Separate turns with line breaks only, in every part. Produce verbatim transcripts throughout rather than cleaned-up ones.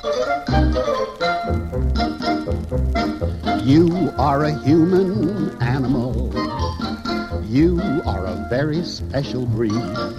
You are a human animal. You are a very special breed.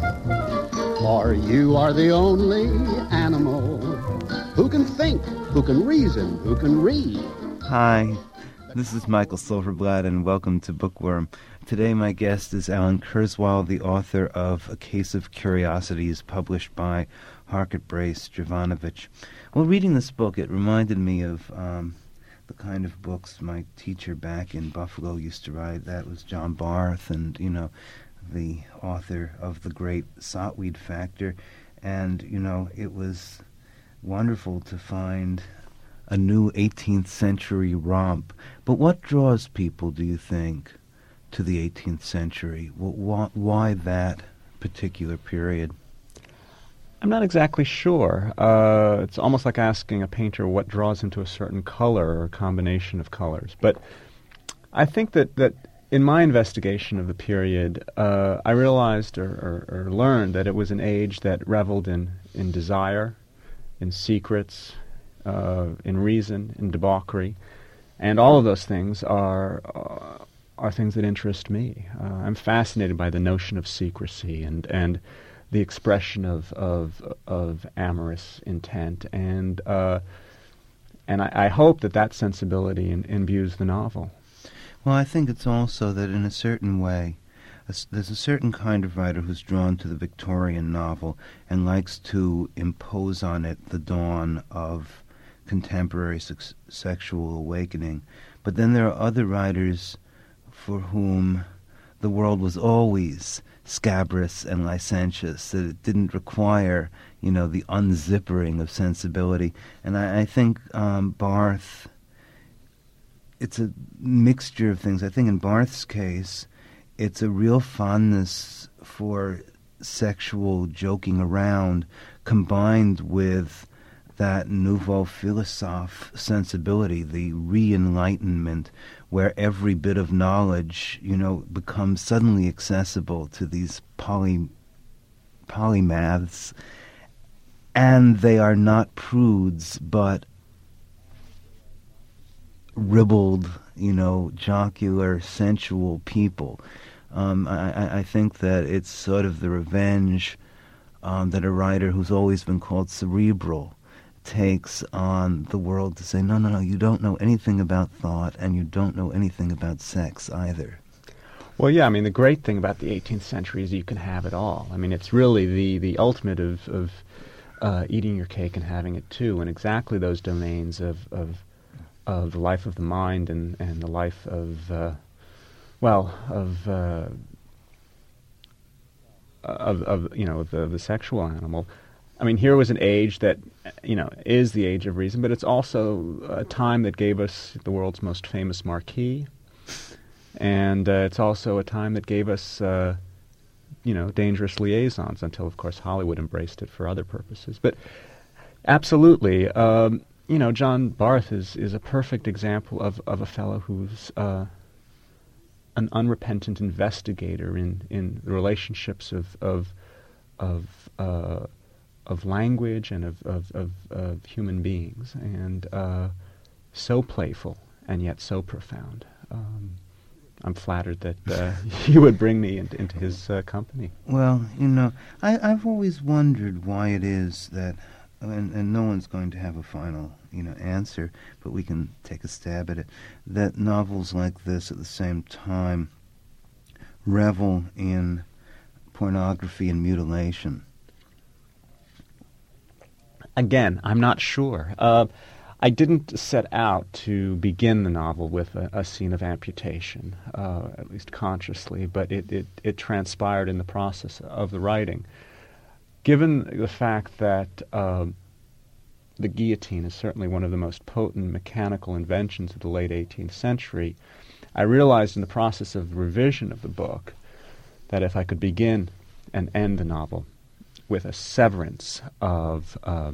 For you are the only animal who can think, who can reason, who can read.
Hi, this is Michael Silverblatt, and welcome to Bookworm. Today my guest is Alan Kurzweil, the author of A Case of Curiosities, published by Harcourt Brace Jovanovich. Well, reading this book, it reminded me of um, the kind of books my teacher back in Buffalo used to write. That was John Barth, and, you know, the author of The Great Sotweed Factor. And, you know, it was wonderful to find a new eighteenth century romp. But what draws people, do you think, to the eighteenth century? Why, why that particular period?
I'm not exactly sure. Uh, it's almost like asking a painter what draws him to a certain color or a combination of colors. But I think that, that in my investigation of the period, uh, I realized or, or, or learned that it was an age that reveled in, in desire, in secrets, uh, in reason, in debauchery. And all of those things are uh, are things that interest me. Uh, I'm fascinated by the notion of secrecy and and the expression of of, of amorous intent, and uh, and I, I hope that that sensibility in, imbues the novel.
Well, I think it's also that in a certain way, a, there's a certain kind of writer who's drawn to the Victorian novel and likes to impose on it the dawn of contemporary sex, sexual awakening. But then there are other writers for whom the world was always scabrous and licentious, that it didn't require, you know, the unzippering of sensibility. And I, I think um, Barth, it's a mixture of things. I think in Barth's case, it's a real fondness for sexual joking around combined with that nouveau philosophe sensibility, the re-enlightenment, where every bit of knowledge, you know, becomes suddenly accessible to these poly polymaths, and they are not prudes, but ribald, you know, jocular, sensual people. Um, I, I think that it's sort of the revenge um, that a writer who's always been called cerebral takes on the world to say, no, no, no, you don't know anything about thought, and you don't know anything about sex either.
Well, yeah, I mean, the great thing about the eighteenth century is you can have it all. I mean, it's really the, the ultimate of, of uh, eating your cake and having it too, and exactly those domains of of, of the life of the mind and, and the life of, uh, well, of, uh, of, of, you know, the, the sexual animal. I mean, here was an age that, you know, is the age of reason, but it's also a time that gave us the world's most famous marquis, and uh, it's also a time that gave us, uh, you know, dangerous liaisons until, of course, Hollywood embraced it for other purposes. But absolutely, um, you know, John Barth is, is a perfect example of, of a fellow who's uh, an unrepentant investigator in, in the relationships of of of uh, of language and of, of, of, of human beings, and uh, so playful and yet so profound. Um, I'm flattered that uh, you would bring me into, into his uh, company.
Well, you know, I, I've always wondered why it is that, and, and no one's going to have a final, you know, answer, but we can take a stab at it, that novels like this at the same time revel in pornography and mutilation.
Again, I'm not sure. Uh, I didn't set out to begin the novel with a, a scene of amputation, uh, at least consciously, but it, it, it transpired in the process of the writing. Given the fact that uh, the guillotine is certainly one of the most potent mechanical inventions of the late eighteenth century, I realized in the process of revision of the book that if I could begin and end the novel with a severance of uh,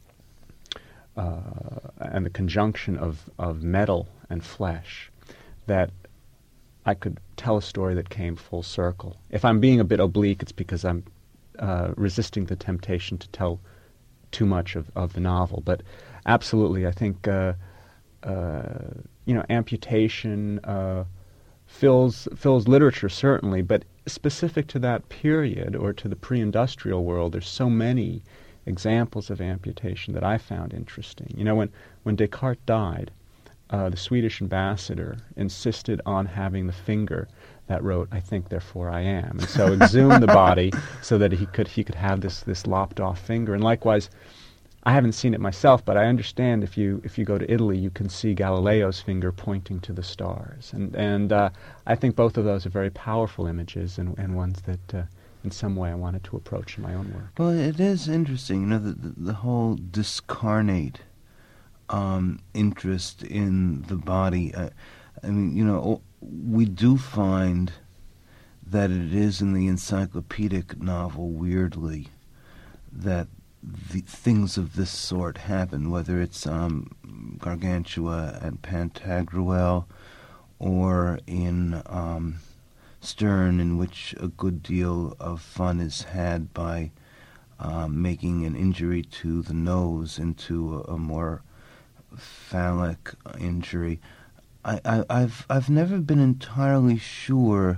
uh, and the conjunction of, of metal and flesh, that I could tell a story that came full circle. If I'm being a bit oblique, it's because I'm uh, resisting the temptation to tell too much of, of the novel. But absolutely, I think uh, uh, you know amputation uh, fills fills literature certainly, but specific to that period or to the pre-industrial world, there's so many examples of amputation that I found interesting. You know, when when Descartes died, uh, the Swedish ambassador insisted on having the finger that wrote, "I think, therefore I am," and so exhumed the body so that he could he could have this this lopped off finger. And likewise, I haven't seen it myself, but I understand if you if you go to Italy, you can see Galileo's finger pointing to the stars, and and uh, I think both of those are very powerful images and and ones that uh, in some way I wanted to approach in my own work.
Well, it is interesting, you know, the the, the whole discarnate um, interest in the body. Uh, I mean, you know, we do find that it is in the encyclopedic novel, weirdly, that the things of this sort happen, whether it's um, Gargantua and Pantagruel, or in um, Sterne, in which a good deal of fun is had by um, making an injury to the nose into a, a more phallic injury. I, I, I've I've never been entirely sure,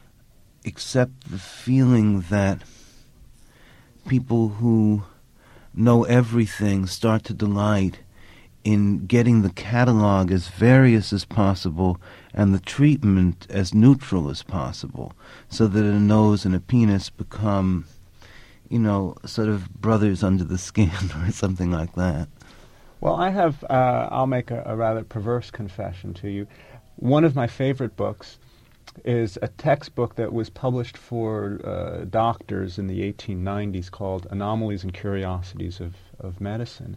except the feeling that people who know everything start to delight in getting the catalog as various as possible and the treatment as neutral as possible, so that a nose and a penis become, you know, sort of brothers under the skin or something like that.
Well, I have, uh, I'll make a, a rather perverse confession to you. One of my favorite books is a textbook that was published for uh, doctors in the eighteen nineties called Anomalies and Curiosities of, of Medicine.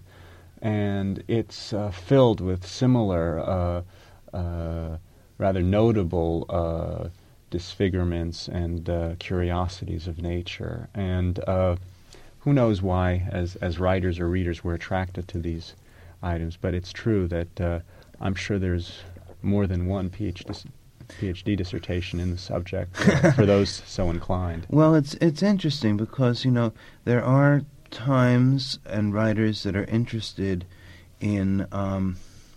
And it's uh, filled with similar, uh, uh, rather notable uh, disfigurements and uh, curiosities of nature. And uh, who knows why, as, as writers or readers, we're attracted to these items, but it's true that uh, I'm sure there's more than one PhD, PhD dissertation in the subject uh, for those so inclined.
Well, it's it's interesting because, you know, there are times and writers that are interested in um,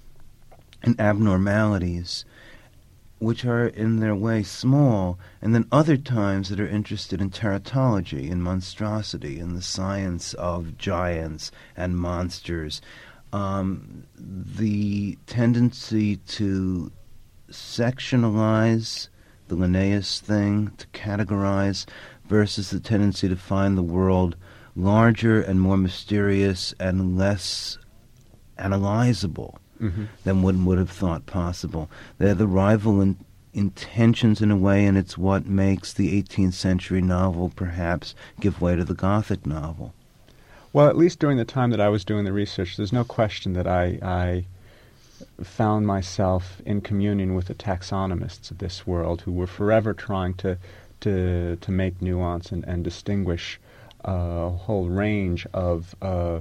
in abnormalities, which are in their way small, and then other times that are interested in teratology, in monstrosity, in the science of giants and monsters. Um, the tendency to sectionalize, the Linnaeus thing, to categorize, versus the tendency to find the world larger and more mysterious and less analyzable mm-hmm. than one would have thought possible. They're the rival in, intentions in a way, and it's what makes the eighteenth century novel perhaps give way to the Gothic novel.
Well, at least during the time that I was doing the research, there's no question that I, I found myself in communion with the taxonomists of this world, who were forever trying to to, to make nuance and, and distinguish a whole range of uh,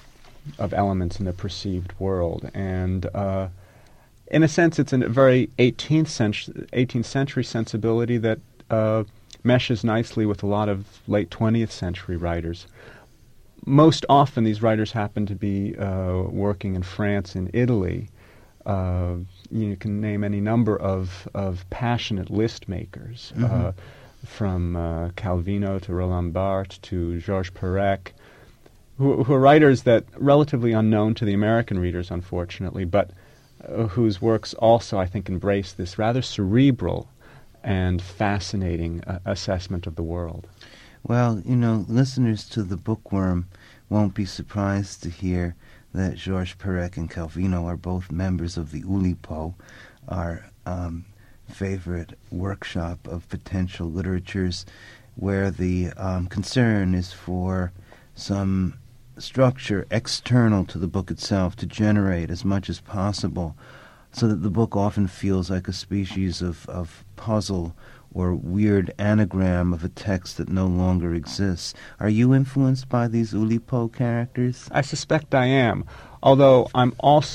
of elements in the perceived world. And uh, in a sense, it's a very eighteenth century, eighteenth century sensibility that uh, meshes nicely with a lot of late twentieth century writers. Most often, these writers happen to be uh, working in France and Italy. Uh, you can name any number of, of passionate list makers, mm-hmm. uh, from uh, Calvino to Roland Barthes to Georges Perec, who, who are writers that relatively unknown to the American readers, unfortunately, but uh, whose works also, I think, embrace this rather cerebral and fascinating uh, assessment of the world.
Well, you know, listeners to The Bookworm won't be surprised to hear that Georges Perec and Calvino are both members of the Oulipo, our um, favorite workshop of potential literatures, where the um, concern is for some structure external to the book itself to generate as much as possible, so that the book often feels like a species of, of puzzle or weird anagram of a text that no longer exists. Are you influenced by these Oulipo characters?
I suspect I am, although I'm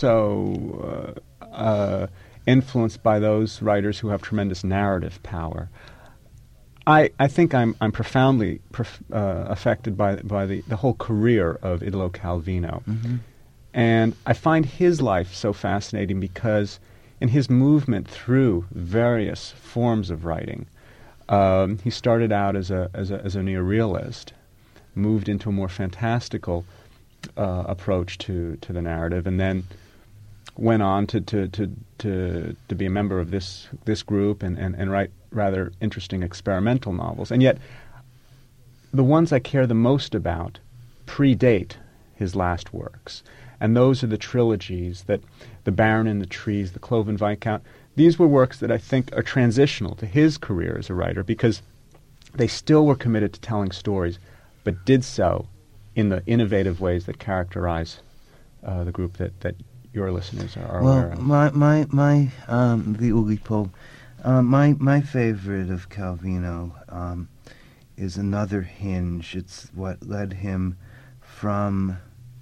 also uh, uh, influenced by those writers who have tremendous narrative power. I, I think I'm I'm profoundly prof- uh, affected by by the, the whole career of Italo Calvino,
Mm-hmm.
and I find his life so fascinating because in his movement through various forms of writing, um, he started out as a as a as a neorealist, moved into a more fantastical uh, approach to, to the narrative, and then went on to to, to, to to be a member of this this group and, and, and write rather interesting experimental novels. And yet, the ones I care the most about predate his last works. And those are the trilogies, that The Baron in the Trees, The Cloven Viscount. These were works that I think are transitional to his career as a writer because they still were committed to telling stories, but did so in the innovative ways that characterize uh, the group that, that your listeners are, are
well,
aware of.
my my my um, the Oulipo, uh, my my favorite of Calvino um, is Another Hinge. It's what led him from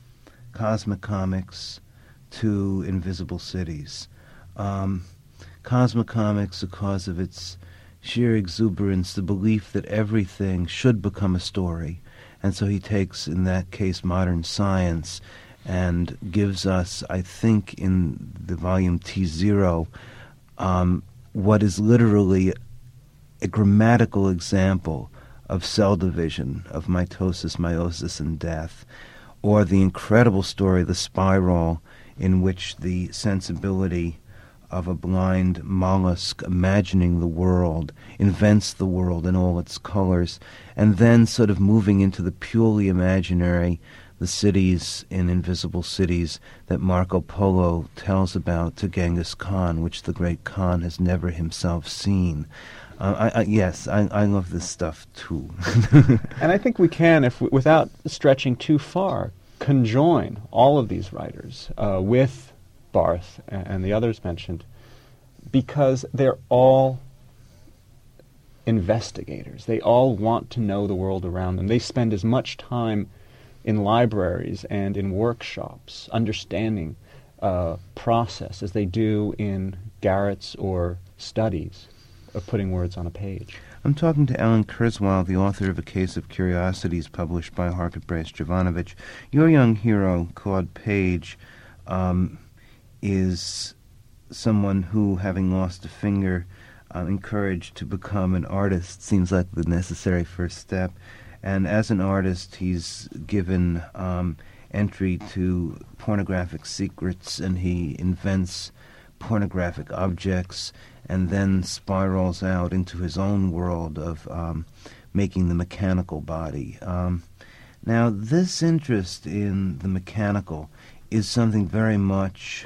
Cosmic Comics to Invisible Cities. Um, Cosmic Comics, because of its sheer exuberance, the belief that everything should become a story, and so he takes, in that case, modern science, and gives us, I think, in the volume T zero, um, what is literally a grammatical example of cell division, of mitosis, meiosis, and death, or the incredible story, The Spiral, in which the sensibility of a blind mollusk imagining the world invents the world in all its colors, and then sort of moving into the purely imaginary, the cities in Invisible Cities that Marco Polo tells about to Genghis Khan, which the great Khan has never himself seen. Uh, I, I, yes, I, I love this stuff too.
And I think we can, if we, without stretching too far, conjoin all of these writers uh, with Barth and, and the others mentioned, because they're all investigators. They all want to know the world around them. They spend as much time in libraries and in workshops understanding uh, process as they do in garrets or studies of putting words on a page.
I'm talking to Alan Kurzweil, the author of A Case of Curiosities, published by Harcourt Brace Jovanovich. Your young hero, Claude Page, um, is someone who, having lost a finger, uh, encouraged to become an artist, seems like the necessary first step. And as an artist, he's given um, entry to pornographic secrets, and he invents pornographic objects, and then spirals out into his own world of um, making the mechanical body. Um, now, this interest in the mechanical is something very much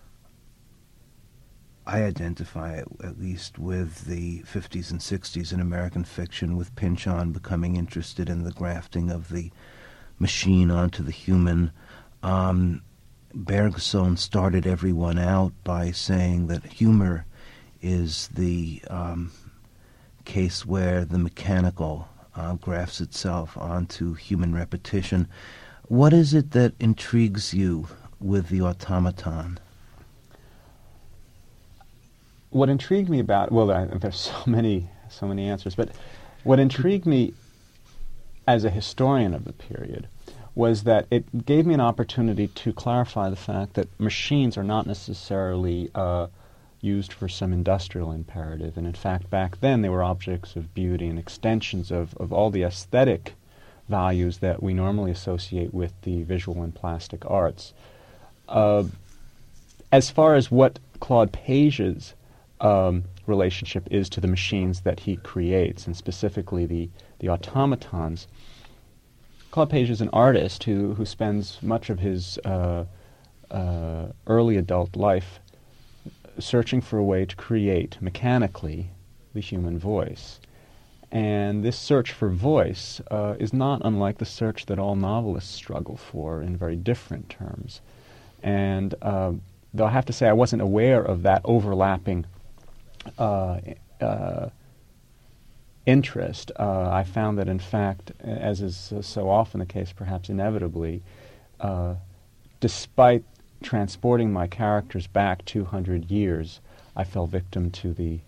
I identify, at least, with the fifties and sixties in American fiction, with Pynchon becoming interested in the grafting of the machine onto the human. Um, Bergson started everyone out by saying that humor is the um, case where the mechanical uh, grafts itself onto human repetition. What is it that intrigues you with the automaton?
What intrigued me about, well, I, there's so many, so many answers, but what intrigued me as a historian of the period was that it gave me an opportunity to clarify the fact that machines are not necessarily uh, used for some industrial imperative, and in fact back then they were objects of beauty and extensions of, of all the aesthetic values that we normally associate with the visual and plastic arts. Uh, as far as what Claude Page's um, relationship is to the machines that he creates, and specifically the, the automatons, Claude Page is an artist who, who spends much of his uh, uh, early adult life searching for a way to create mechanically the human voice. And this search for voice uh, is not unlike the search that all novelists struggle for in very different terms. And uh, though I have to say I wasn't aware of that overlapping uh, uh, interest, uh, I found that in fact, as is uh, so often the case, perhaps inevitably, uh, despite transporting my characters back two hundred years, I fell victim to the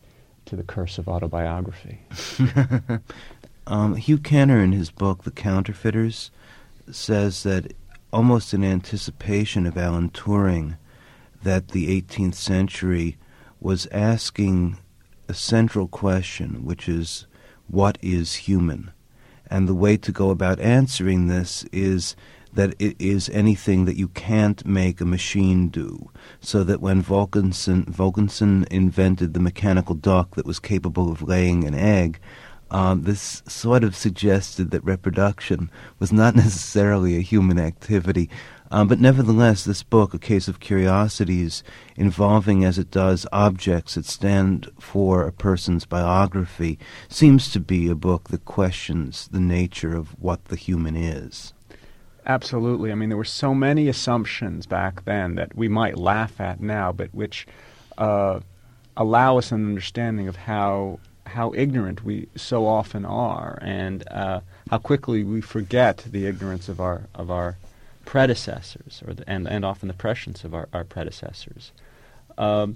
to the curse of autobiography.
um, Hugh Kenner, in his book, The Counterfeiters, says that almost in anticipation of Alan Turing, that the eighteenth century was asking a central question, which is, what is human? And the way to go about answering this is that it is anything that you can't make a machine do. So that when Volkenson, Volkenson invented the mechanical duck that was capable of laying an egg, um, this sort of suggested that reproduction was not necessarily a human activity. Um, but nevertheless, this book, A Case of Curiosities, involving as it does objects that stand for a person's biography, seems to be a book that questions the nature of what the human is.
Absolutely. I mean, there were so many assumptions back then that we might laugh at now, but which uh, allow us an understanding of how how ignorant we so often are, and uh, how quickly we forget the ignorance of our of our predecessors, or the, and and often the prescience of our, our predecessors. Um,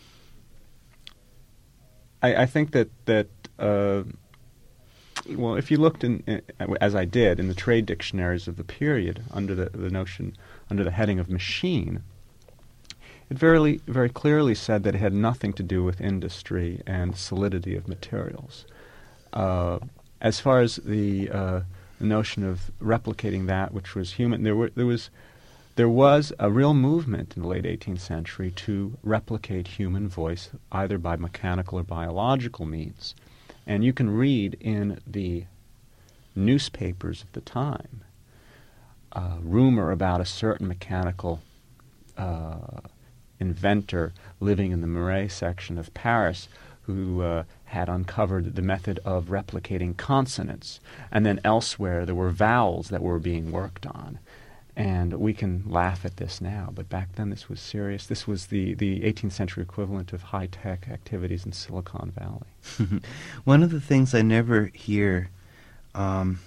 I, I think that that. Uh, Well, if you looked in, in, as I did, in the trade dictionaries of the period under the, the notion, under the heading of machine, it very, very clearly said that it had nothing to do with industry and solidity of materials. Uh, as far as the, uh, the notion of replicating that which was human, there were there was there was a real movement in the late eighteenth century to replicate human voice either by mechanical or biological means. And you can read in the newspapers of the time uh, rumor about a certain mechanical uh, inventor living in the Marais section of Paris who uh, had uncovered the method of replicating consonants. And then elsewhere there were vowels that were being worked on. And we can laugh at this now, but back then this was serious. This was the, the eighteenth century equivalent of high-tech activities in Silicon Valley.
One of the things I never hear um,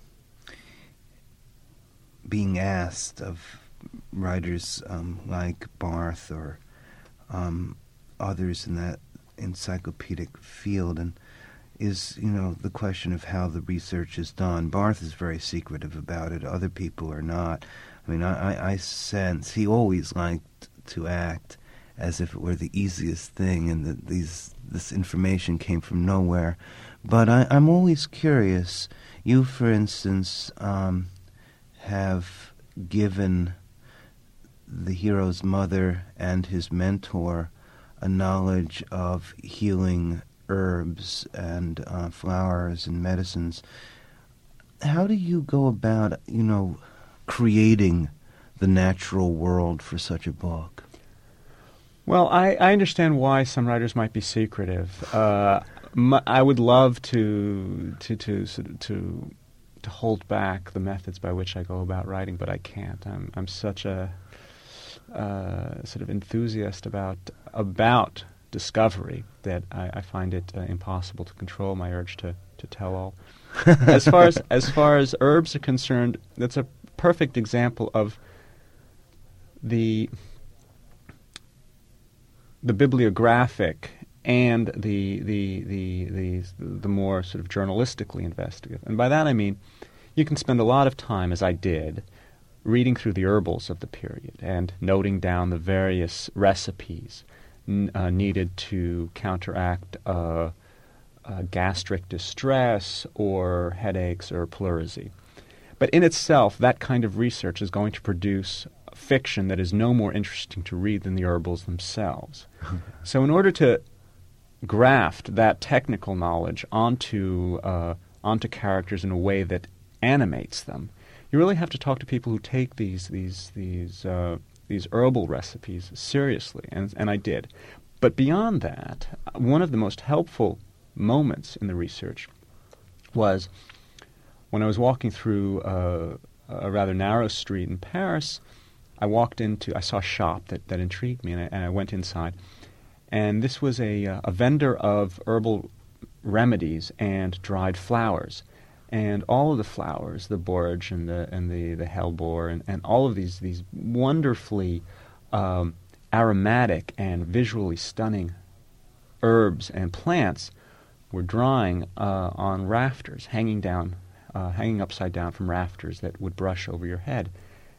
being asked of writers um, like Barth or um, others in that encyclopedic field, and is, you know, the question of how the research is done. Barth is very secretive about it. Other people are not. I mean, I, I, I sense he always liked to act as if it were the easiest thing and that these this information came from nowhere. But I, I'm always curious. You, for instance, um, have given the hero's mother and his mentor a knowledge of healing herbs and uh, flowers and medicines. How do you go about, you know, creating the natural world for such a book?
Well, I, I understand why some writers might be secretive. Uh, m- I would love to to to to to hold back the methods by which I go about writing, but I can't. I'm I'm such a uh, sort of enthusiast about about. discovery that I, I find it uh, impossible to control my urge to, to tell all. As far as as far as herbs are concerned, that's a perfect example of the the bibliographic and the the the the the more sort of journalistically investigative. And by that I mean you can spend a lot of time, as I did, reading through the herbals of the period and noting down the various recipes Uh, needed to counteract uh, uh, gastric distress or headaches or pleurisy. But in itself, that kind of research is going to produce fiction that is no more interesting to read than the herbals themselves. So in order to graft that technical knowledge onto uh, onto characters in a way that animates them, you really have to talk to people who take these these these uh, these herbal recipes seriously, and and I did. But beyond that, one of the most helpful moments in the research was when I was walking through uh, a rather narrow street in Paris. I walked into, I saw a shop that, that intrigued me, and I, and I went inside. And this was a, uh, a vendor of herbal remedies and dried flowers. And all of the flowers, the borage and the and the, the hellebore, and, and all of these these wonderfully um, aromatic and visually stunning herbs and plants were drying uh, on rafters, hanging down, uh, hanging upside down from rafters that would brush over your head.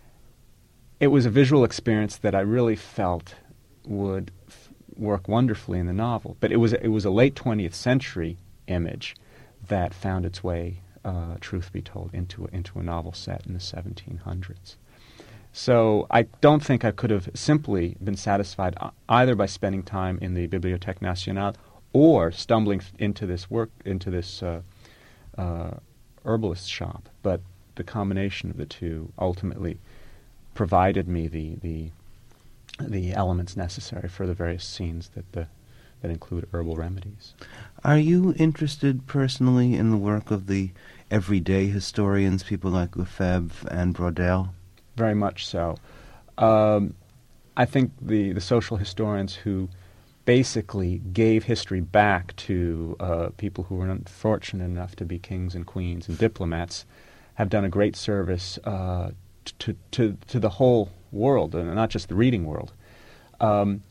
It was a visual experience that I really felt would f- work wonderfully in the novel. But it was it was a late twentieth century image that found its way, uh, truth be told, into a, into a novel set in the seventeen hundreds. So I don't think I could have simply been satisfied either by spending time in the Bibliothèque Nationale or stumbling into this work, into this uh, uh, herbalist shop. But the combination of the two ultimately provided me the the the elements necessary for the various scenes that the that include herbal remedies.
Are you interested personally in the work of the everyday historians, people like Lefebvre and Braudel?
Very much so. Um, I think the, the social historians who basically gave history back to uh, people who were unfortunate enough to be kings and queens and diplomats have done a great service uh, to, to, to the whole world, and not just the reading world. Um,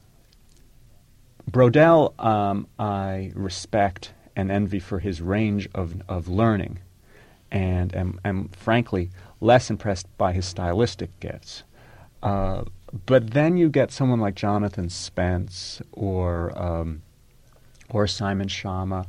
Braudel, um, I respect and envy for his range of, of learning, and am, am frankly less impressed by his stylistic gifts. Uh, but then you get someone like Jonathan Spence or um, or Simon Schama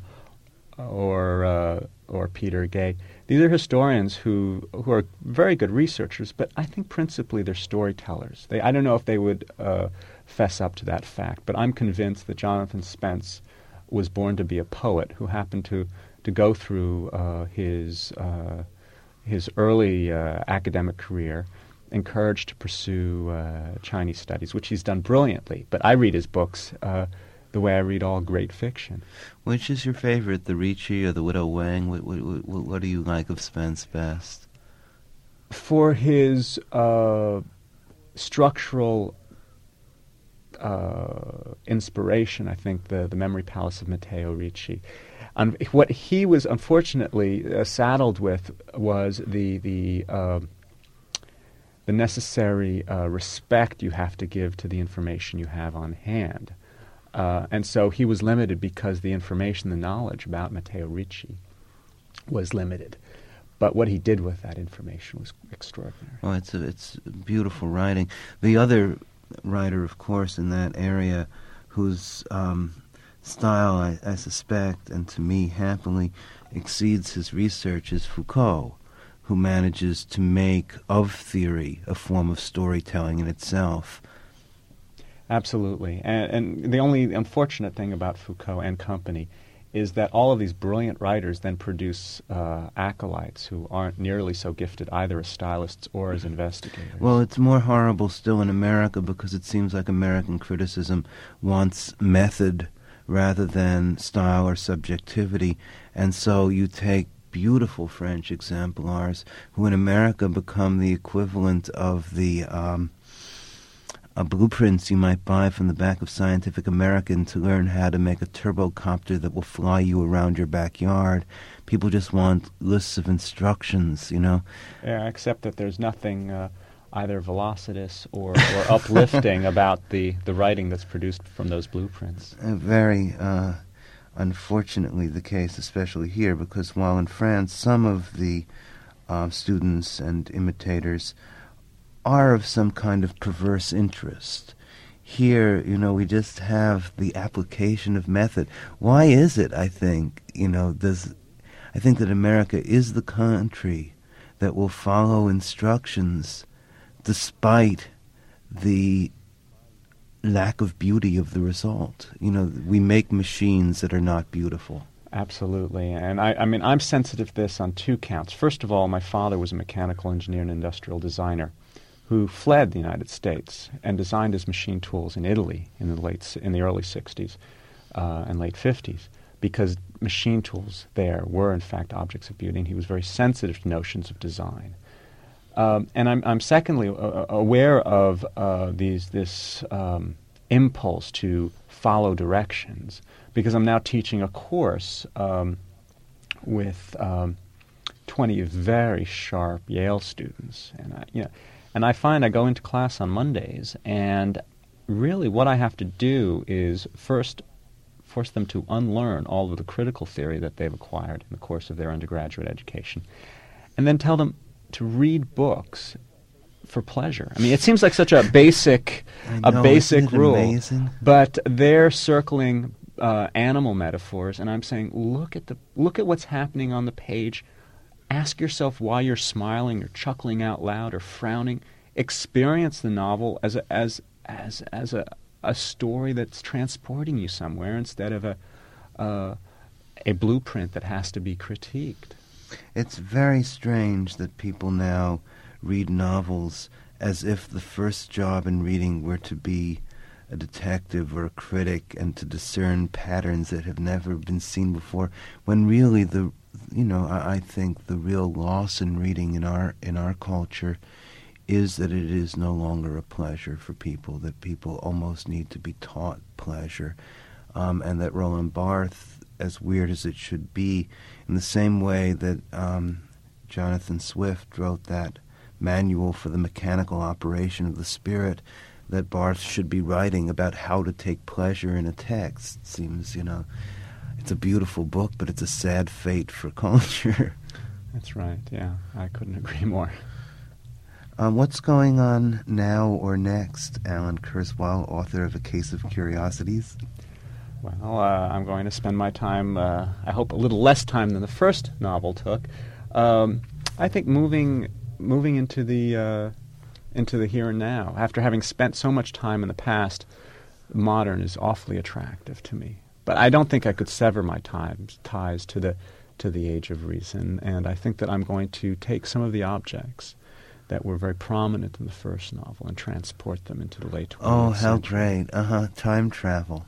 or uh, or Peter Gay. These are historians who who are very good researchers, but I think principally they're storytellers. They I don't know if they would uh, fess up to that fact, but I'm convinced that Jonathan Spence was born to be a poet who happened to to go through uh, his uh, his early uh, academic career encouraged to pursue uh, Chinese studies, which he's done brilliantly. But I read his books uh, the way I read all great fiction.
Which is your favorite, the Ricci or the Widow Wang? What, what, what, what do you like of Spence best?
For his uh, structural uh, inspiration, I think the, the Memory Palace of Matteo Ricci. And what he was unfortunately uh, saddled with was the the uh, the necessary uh, respect you have to give to the information you have on hand. Uh, and so he was limited because the information, the knowledge about Matteo Ricci was limited. But what he did with that information was extraordinary.
Oh, it's a, it's beautiful writing. The other writer, of course, in that area whose um, style, I, I suspect, and to me happily, exceeds his research is Foucault, who manages to make of theory a form of storytelling in itself.
Absolutely. And, and the only unfortunate thing about Foucault and company is that all of these brilliant writers then produce uh, acolytes who aren't nearly so gifted either as stylists or as investigators.
Well, it's more horrible still in America because it seems like American criticism wants method rather than style or subjectivity. And so you take beautiful French exemplars who in America become the equivalent of the um, uh, blueprints you might buy from the back of Scientific American to learn how to make a turbocopter that will fly you around your backyard. People just want lists of instructions, you know.
Yeah, except that there's nothing uh, either velocitous or, or uplifting about the, the writing that's produced from those blueprints.
Uh, very uh, unfortunately the case, especially here, because while in France some of the uh, students and imitators are of some kind of perverse interest, here, you know, we just have the application of method. Why is it, I think, you know, does I think that America is the country that will follow instructions despite the lack of beauty of the result. You know, we make machines that are not beautiful.
Absolutely. And I, I mean, I'm sensitive to this on two counts. First of all, my father was a mechanical engineer and industrial designer who fled the United States and designed his machine tools in Italy in the late in the early sixties uh, and late fifties, because machine tools there were in fact objects of beauty, and he was very sensitive to notions of design. Um, and I'm, I'm secondly uh, aware of uh, these this um, impulse to follow directions, because I'm now teaching a course um, with um, twenty very sharp Yale students, and I, you know, and I find I go into class on Mondays, and really what I have to do is first force them to unlearn all of the critical theory that they've acquired in the course of their undergraduate education, and then tell them to read books for pleasure. I mean, it seems like such a basic,
I know,
a basic
isn't it
rule,
amazing?
but they're circling uh, animal metaphors, and I'm saying, look at the look at what's happening on the page. Ask yourself why you're smiling or chuckling out loud or frowning. Experience the novel as a, as as as a a story that's transporting you somewhere instead of a uh, a blueprint that has to be critiqued.
It's very strange that people now read novels as if the first job in reading were to be a detective or a critic and to discern patterns that have never been seen before, when really the you know I, I think the real loss in reading in our in our culture is that it is no longer a pleasure for people, that people almost need to be taught pleasure, um, and that Roland Barthes, as weird as it should be, in the same way that um, Jonathan Swift wrote that manual for the mechanical operation of the spirit, that Barthes should be writing about how to take pleasure in a text. It seems, you know, it's a beautiful book, but it's a sad fate for culture.
That's right, yeah. I couldn't agree more.
Um, what's going on now or next, Alan Kurzweil, author of A Case of Curiosities?
Well, uh, I'm going to spend my time, uh, I hope a little less time than the first novel took. Um, I think moving moving into the uh, into the here and now. After having spent so much time in the past, modern is awfully attractive to me. But I don't think I could sever my ties ties to the to the Age of Reason, and I think that I'm going to take some of the objects that were very prominent in the first novel and transport them into the late twentieth
Oh, how
century.
great. Uh-huh, time travel.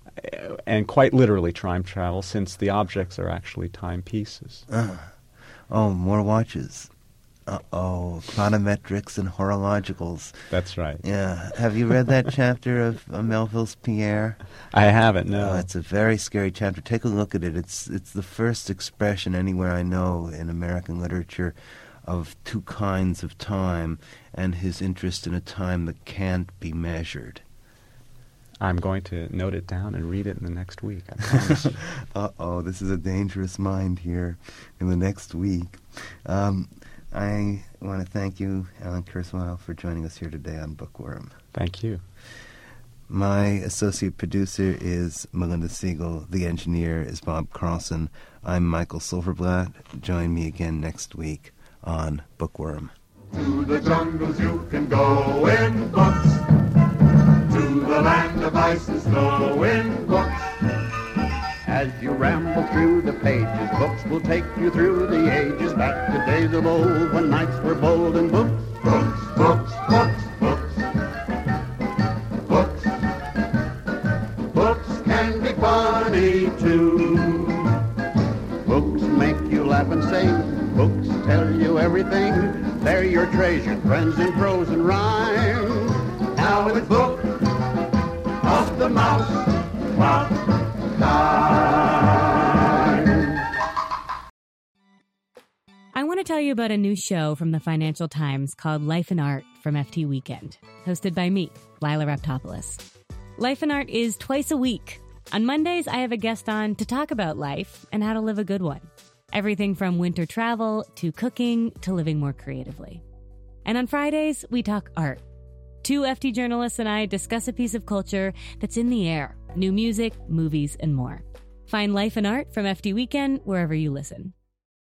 And quite literally time travel, since the objects are actually timepieces.
Uh, oh, more watches. Uh-oh, chronometrics and horologicals.
That's right.
Yeah. Have you read that chapter of uh, Melville's Pierre?
I haven't, no.
Oh, it's a very scary chapter. Take a look at it. It's it's the first expression anywhere I know in American literature of two kinds of time and his interest in a time that can't be measured.
I'm going to note it down and read it in the next week, I promise.
Uh-oh, this is a dangerous mind here in the next week. Um, I want to thank you, Alan Kurzweil, for joining us here today on Bookworm.
Thank you.
My associate producer is Melinda Siegel. The engineer is Bob Carlson. I'm Michael Silverblatt. Join me again next week on Bookworm.
To the jungles you can go in books, to the land of ice and snow in books.
As you ramble through the pages, books will take you through the ages, back to days of old when knights were bold, and books,
Books, books, books, books. Books. Books can be funny too.
books make you laugh and sing, books tell you everything, they're your treasured friends in prose and rhyme.
Now in the book of the mouse, clock time.
I want to tell you about a new show from the Financial Times called Life and Art from F T Weekend, hosted by me, Lila Raptopoulos. Life and Art is twice a week. On Mondays, I have a guest on to talk about life and how to live a good one. Everything from winter travel to cooking to living more creatively. And on Fridays, we talk art. Two F T journalists and I discuss a piece of culture that's in the air, new music, movies, and more. Find Life and Art from F T Weekend wherever you listen.